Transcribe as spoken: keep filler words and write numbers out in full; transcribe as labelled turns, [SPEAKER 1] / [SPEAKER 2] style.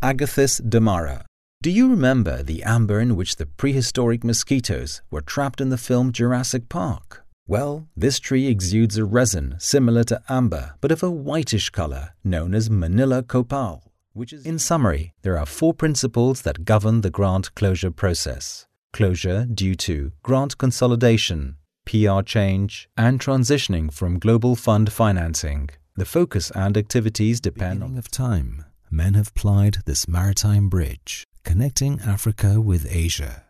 [SPEAKER 1] Agathis damara. Do you remember the amber in which the prehistoric mosquitoes were trapped in the film Jurassic Park? Well, this tree exudes a resin similar to amber, but of a whitish color, known as Manila copal. Which is In summary, there are four principles that govern the grant closure process. Closure due to grant consolidation, P R change, and transitioning from global fund financing. The focus and activities depend on of time. Men have plied this maritime bridge, connecting Africa with Asia.